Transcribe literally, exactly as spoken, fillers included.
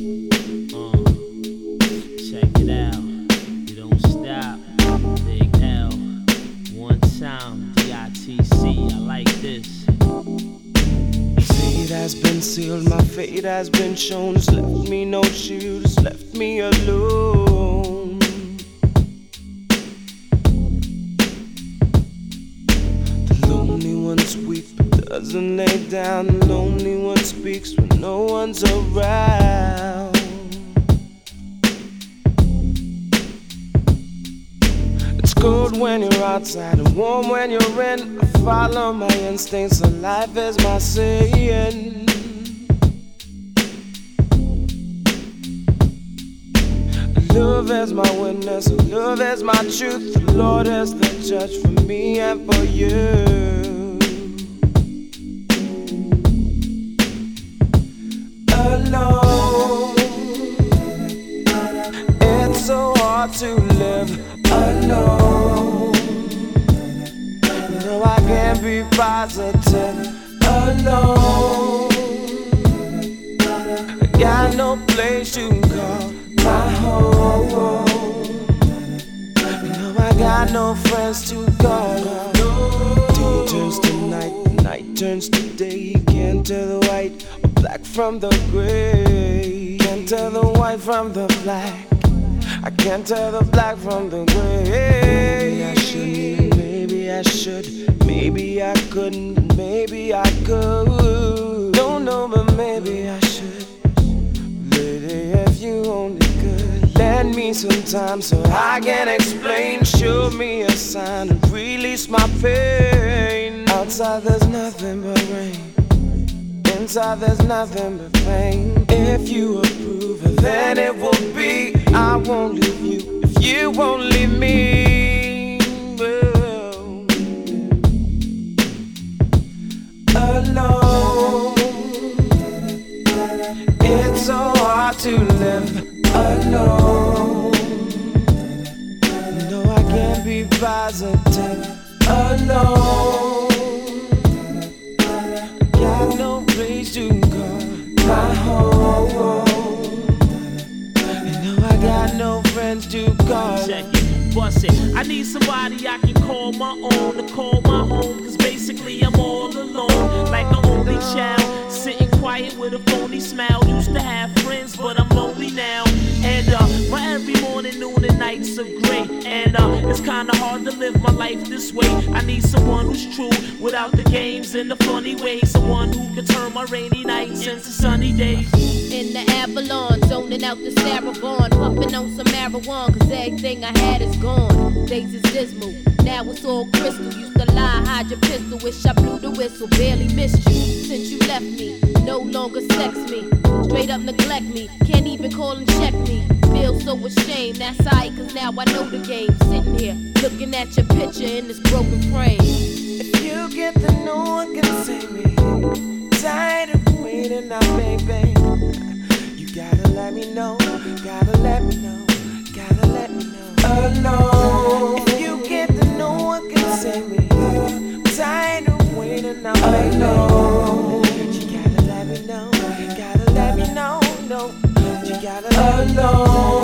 Uh, check it out. You don't stop. Big L. One time. D I T C. I like this. Fate has been sealed, my fate has been shown. Just left me no shoes, left me alone. The lonely one weep, but doesn't lay down. The lonely one speaks when no one's around. It's cold when you're outside and warm when you're in. I follow my instincts, so life is my saying. Love is my witness, love is my truth. The Lord is the judge for me and for you. Alone, it's so hard to live alone. No, I can't be positive alone. I got no place to call my home. No, I got no friends to call on. Day turns to night, night turns to day. Can't tell the white or black from the gray. Can't tell the white from the black. I can't tell the black from the gray. Maybe I shouldn't, maybe I should, maybe I couldn't, maybe I could. Don't know, but maybe I should. Lady, if you only could, lend me some time so I can explain. Show me a sign and release my pain. Outside there's nothing but rain, inside there's nothing but pain. If you approve, then it will be. I won't leave you if you won't leave me. Well, alone, it's so hard to live alone. No, I can't be positive alone. I got no place to call my home. Got no friends to call. Check it, bust it. I need somebody I can call my own, to call my home. Cause basically I'm all alone, like an only child, sitting quiet with a phony smile. Used to have friends, but I'm lonely now. And uh, my every morning, noon, and nights are great. And uh, it's kinda hard to live my life this way. I need someone who's true, without the games and the funny ways. Someone who can turn my rainy nights into sunny days. In the Avalon, zoning out the Sarabon, pumping on some marijuana, cause everything I had is gone. Days is dismal, now it's all crystal. Used to lie, hide your pistol, wish I blew the whistle. Barely missed you since you left me, no longer sex me, straight up neglect me, can't even call and check me. Feel so ashamed, that's alright, cause now I know the game. Sitting here, looking at your picture in this broken frame. If you get to know one can save me, tired of waiting now, baby. You gotta let me know, gotta let me know, gotta let me know. Alone, if you get to know one can save me, tired of waiting now, baby. You gotta let me know, gotta let me know, no. You gotta let me know.